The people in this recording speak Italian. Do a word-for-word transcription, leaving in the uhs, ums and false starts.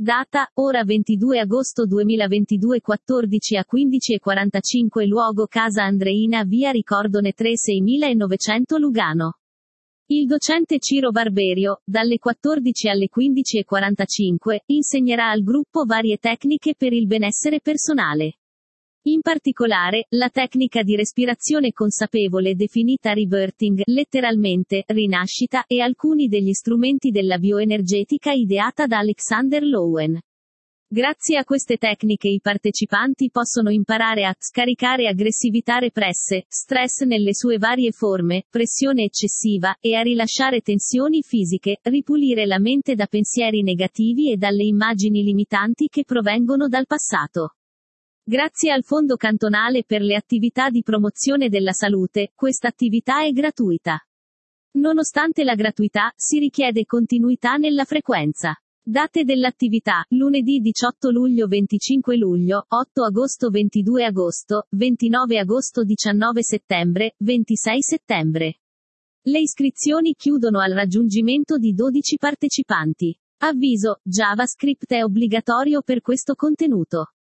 Data, ora ventidue agosto duemilaventidue quattordici a quindici e quarantacinque. Luogo Casa Andreina, via Ricordone tre seimilanovecento Lugano. Il docente Ciro Barberio, dalle quattordici alle quindici e quarantacinque, insegnerà al gruppo varie tecniche per il benessere personale. In particolare, la tecnica di respirazione consapevole definita rebirthing, letteralmente, rinascita, e alcuni degli strumenti della bioenergetica ideata da Alexander Lowen. Grazie a queste tecniche i partecipanti possono imparare a scaricare aggressività represse, stress nelle sue varie forme, pressione eccessiva, e a rilasciare tensioni fisiche, ripulire la mente da pensieri negativi e dalle immagini limitanti che provengono dal passato. Grazie al Fondo Cantonale per le attività di promozione della salute, questa attività è gratuita. Nonostante la gratuità, si richiede continuità nella frequenza. Date dell'attività: lunedì diciotto luglio, venticinque luglio, otto agosto, ventidue agosto, ventinove agosto, diciannove settembre, ventisei settembre. Le iscrizioni chiudono al raggiungimento di dodici partecipanti. Avviso: JavaScript è obbligatorio per questo contenuto.